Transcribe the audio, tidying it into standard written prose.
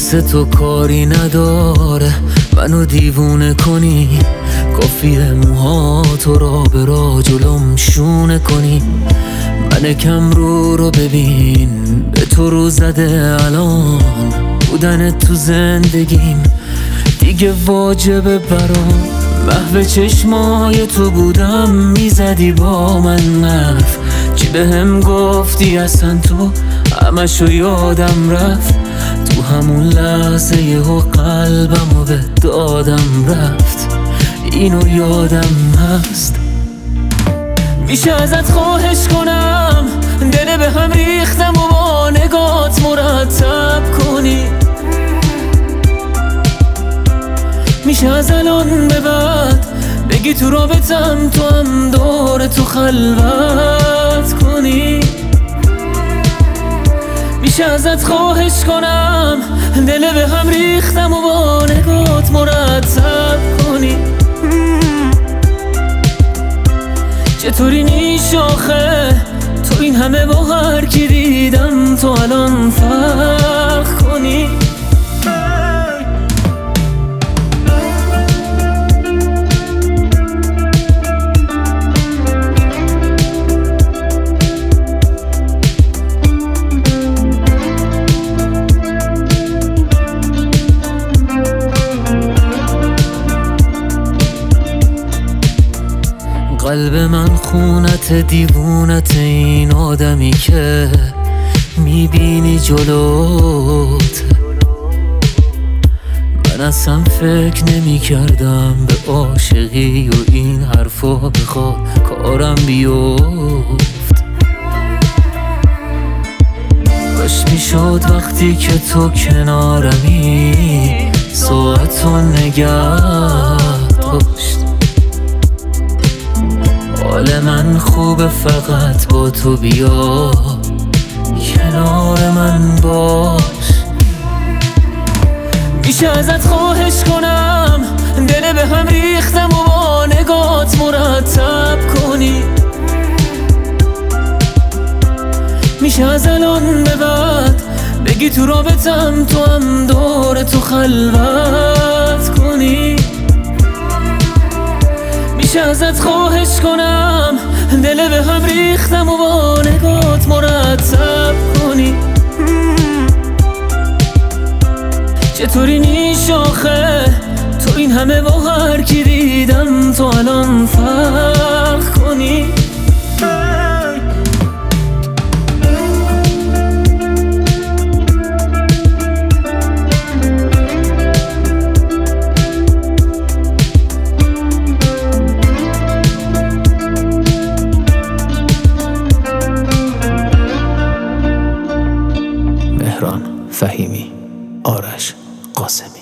واسه تو کاری نداره منو دیوونه کنی، کافیه موهاتو را به را جلوم شونه کنی. من کم رو ببین، به تو رو زده الان بودن تو زندگیم دیگه واجبه برام. محو چشمای تو بودم میزدی با من حرف، چی بهم گفتی اصلا تو همشو یادم رفت. تو همون لحظه یهو قلبمو به دادم رفت، اینو یادم هست. میشه ازت خواهش کنم دل به هم ریختم و با نگات مرتب کنی؟ میشه از الان به بعد بگی تو رابطم تو هم دور تو خلوت کنی؟ میشه ازت خواهش کنم دل به هم ریختم و با نگات مرتب کنی؟ چطوری نیش آخه تو این همه با هر کی دیدم تو الان فرق کنی؟ قلب من خونت دیوونت، این آدمی که میبینی جلوت. من اصلا فکر نمی کردم به عاشقی و این حرفا بخواد کارم بیفت. کاش میشد وقتی که تو کنارمی ساعتو نگه داشت. حال من خوبه فقط با تو بیا کنار من باش. میشه ازت خواهش کنم دل به هم ریختم و با نگات مرتب کنی؟ میشه از الان به بعد بگی تو رابطم تو هم دور تو خلوت کنی؟ میشه ازت خواهش کنم دل به هم ریختم و با نگات مرتب کنی؟ چطوری نیش آخه تو این همه با هر کی دیدم تو الان فرق کنی؟ مهران فهیمی، آرش قاسمی.